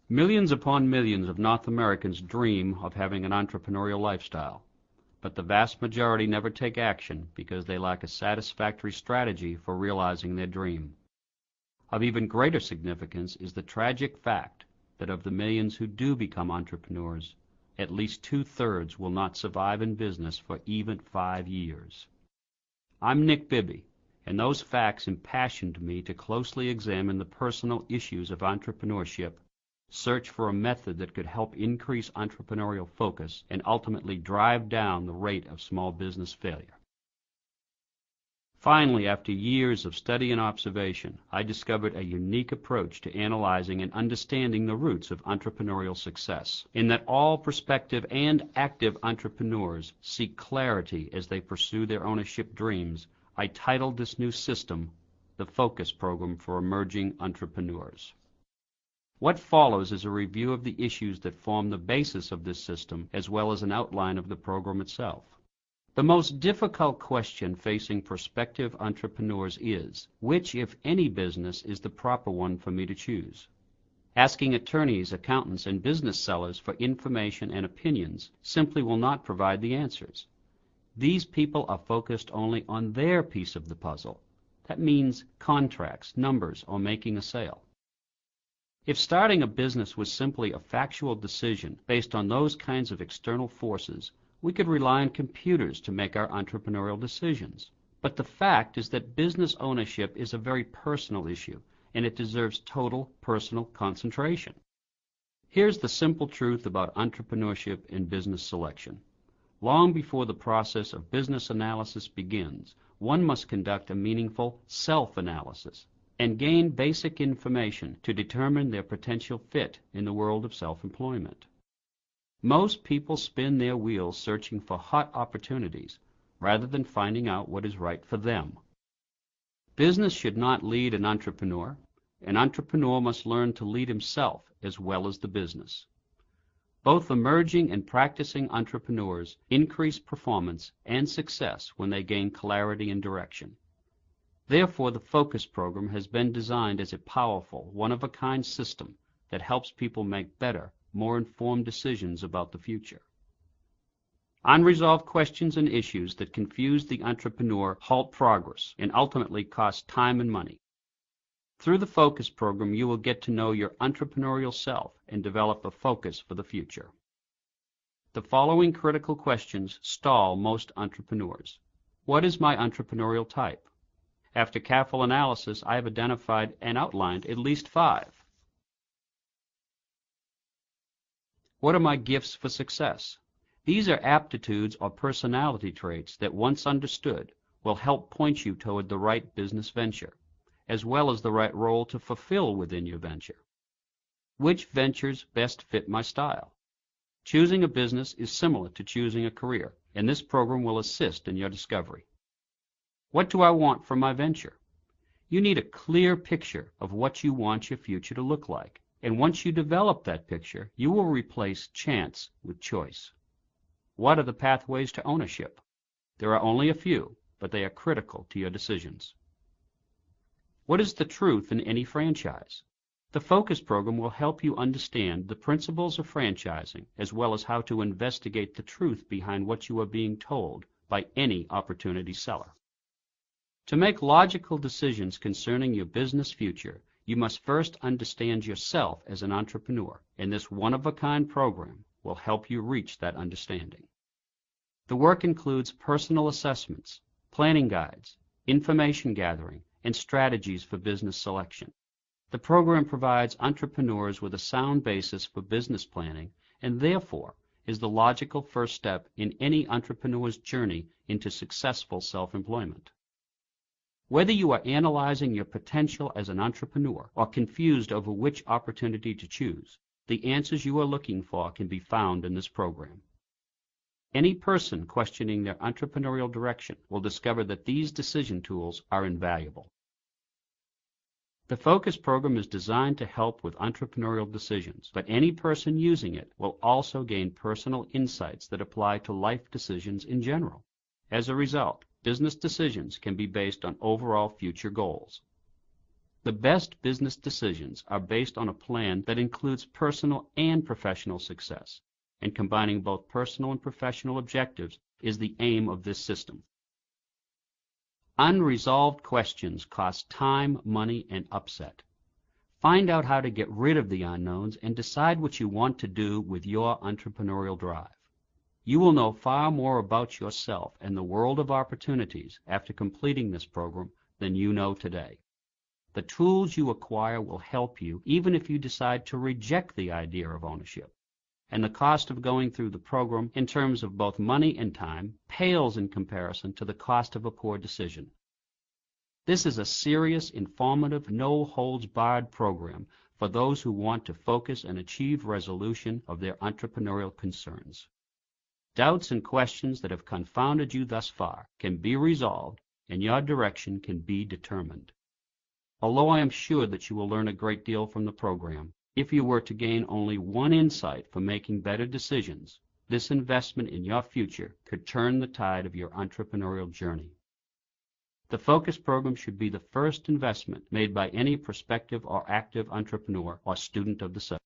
Millions upon millions of North Americans dream of having an entrepreneurial lifestyle, but the vast majority never take action because they lack a satisfactory strategy for realizing their dream. Of even greater significance is the tragic fact that of the millions who do become entrepreneurs, at least 2/3 will not survive in business for even 5 years. I'm Nick Bibby, and those facts impassioned me to closely examine the personal issues of entrepreneurship, search for a method that could help increase entrepreneurial focus and ultimately drive down the rate of small business failure. Finally, after years of study and observation, I discovered a unique approach to analyzing and understanding the roots of entrepreneurial success, in that all prospective and active entrepreneurs seek clarity as they pursue their ownership dreams. I titled this new system the Focus Program for Emerging Entrepreneurs. What follows is a review of the issues that form the basis of this system, as well as an outline of the program itself. The most difficult question facing prospective entrepreneurs is, which, if any, business is the proper one for me to choose? Asking attorneys, accountants, and business sellers for information and opinions simply will not provide the answers. These people are focused only on their piece of the puzzle. That means contracts, numbers, or making a sale. If starting a business was simply a factual decision based on those kinds of external forces, we could rely on computers to make our entrepreneurial decisions. But the fact is that business ownership is a very personal issue, and it deserves total personal concentration. Here's the simple truth about entrepreneurship and business selection. Long before the process of business analysis begins, one must conduct a meaningful self-analysis and gain basic information to determine their potential fit in the world of self-employment. Most people spin their wheels searching for hot opportunities rather than finding out what is right for them. Business should not lead an entrepreneur. An entrepreneur must learn to lead himself as well as the business. Both emerging and practicing entrepreneurs increase performance and success when they gain clarity and direction. Therefore, the Focus Program has been designed as a powerful, one-of-a-kind system that helps people make better, more informed decisions about the future. Unresolved questions and issues that confuse the entrepreneur halt progress and ultimately cost time and money. Through the Focus Program, you will get to know your entrepreneurial self and develop a focus for the future. The following critical questions stall most entrepreneurs. What is my entrepreneurial type? After careful analysis, I have identified and outlined at least 5. What are my gifts for success? These are aptitudes or personality traits that, once understood, will help point you toward the right business venture, as well as the right role to fulfill within your venture. Which ventures best fit my style? Choosing a business is similar to choosing a career, and this program will assist in your discovery. What do I want from my venture? You need a clear picture of what you want your future to look like, and once you develop that picture, you will replace chance with choice. What are the pathways to ownership? There are only a few, but they are critical to your decisions. What is the truth in any franchise? The Focus Program will help you understand the principles of franchising, as well as how to investigate the truth behind what you are being told by any opportunity seller. To make logical decisions concerning your business future, you must first understand yourself as an entrepreneur, and this one-of-a-kind program will help you reach that understanding. The work includes personal assessments, planning guides, information gathering, and strategies for business selection. The program provides entrepreneurs with a sound basis for business planning, and therefore is the logical first step in any entrepreneur's journey into successful self-employment. Whether you are analyzing your potential as an entrepreneur or confused over which opportunity to choose, the answers you are looking for can be found in this program. Any person questioning their entrepreneurial direction will discover that these decision tools are invaluable. The Focus Program is designed to help with entrepreneurial decisions, but any person using it will also gain personal insights that apply to life decisions in general. As a result, business decisions can be based on overall future goals. The best business decisions are based on a plan that includes personal and professional success, and combining both personal and professional objectives is the aim of this system. Unresolved questions cost time, money, and upset. Find out how to get rid of the unknowns and decide what you want to do with your entrepreneurial drive. You will know far more about yourself and the world of opportunities after completing this program than you know today. The tools you acquire will help you even if you decide to reject the idea of ownership. And the cost of going through the program in terms of both money and time pales in comparison to the cost of a poor decision. This is a serious, informative, no-holds-barred program for those who want to focus and achieve resolution of their entrepreneurial concerns. Doubts and questions that have confounded you thus far can be resolved, and your direction can be determined. Although I am sure that you will learn a great deal from the program, if you were to gain only one insight for making better decisions, this investment in your future could turn the tide of your entrepreneurial journey. The Focus program should be the first investment made by any prospective or active entrepreneur or student of the subject.